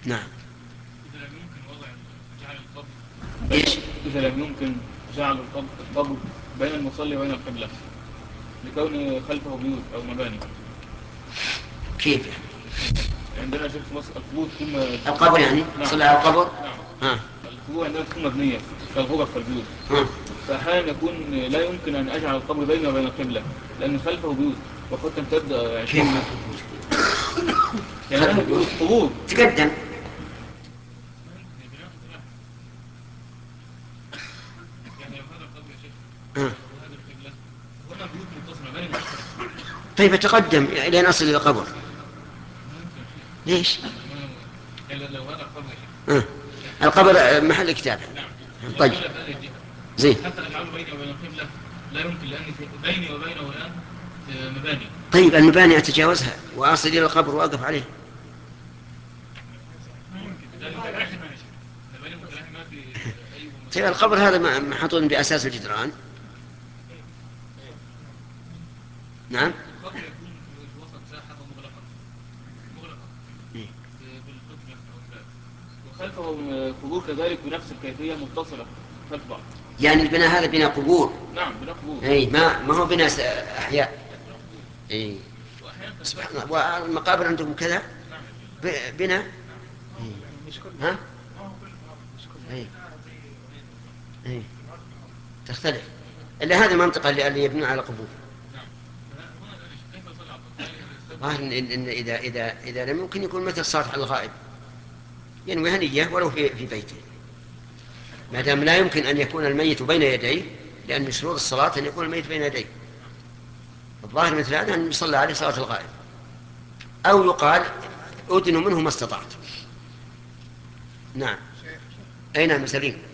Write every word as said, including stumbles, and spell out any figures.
نعم. إذا لم يمكن وضع جعل القبر إيش؟ إذا لم يمكن جعل القبر القبر بين المصلي وبين القبلة لكون خلفه بيوت أو مباني. كيف يعني؟ عندنا شيخ في مصر القبور تكون. القبر يعني نعم. صلى على القبر. نعم. ها. القبور عندنا تكون مبنية كالغرف والبيوت. ها. فأحيانا يكون لا يمكن أن أجعل القبر بيني وبين القبلة لأن خلفه بيوت وقد تمتد كيف عشرين متر. خلف البيوت؟ يعني خلف له البيوت قبور. تقدم. يعني لو هذا القبر يا شيخ ها. وهذا القبلة هنا بيوت متصلة بين متصلة. طيب تقدم إلى نصل إلى القبر. ممكن. ليش؟ يعني لو هذا القبر يا شيخ. ها. القبر محل كتابة. نعم. طيب والقبلة بهذه الجهة. زين. حتى أجعله بيني وبين القبلة لا يمكن لأن في بيني وبينه الآن مباني. طيب المباني أتجاوزها وأصل إلى القبر وأقف عليه. مباني متلاحمة يا شيخ. مباني متلاحمة في أي طيب مكان. القبر هذا محطوط بأساس الجدران. نعم. القبر يكون في وسط ساحة مغلقة مغلقة إيه. بالقطبة أو الباب وخلفه قبور كذلك بنفس الكيفية متصلة خلف بعض. يعني البناء هذا بناء قبور. نعم بناء قبور. أي ما ما هو بناء أحياء. بناء قبور. أي. وأحيانا سبحان تنقسم. الله. والمقابر عندكم كذا نعم. ب- بناء. نعم. إيه. مش كل ها. ما هو كل مقابر مش كل أي. هنا زي غيره. أي. تختلف. إلا هذه المنطقة اللي اللي يبنون على قبور. نعم. هنا كيف يصلي على القبر؟ هل ظاهر يستقبل؟ إن, إن إذا إذا إذا لم يمكن يكون مثل صالح الغائب ينوي هنية ولو في في بيته ما دام لا يمكن أن يكون الميت بين يديه لأن من شروط الصلاة أن يكون الميت بين يديه. الظاهر مثل هذا أن يصلى عليه صلاة الغائب أو يقال أدنوا منه ما استطعت. نعم. أي نعم سليم.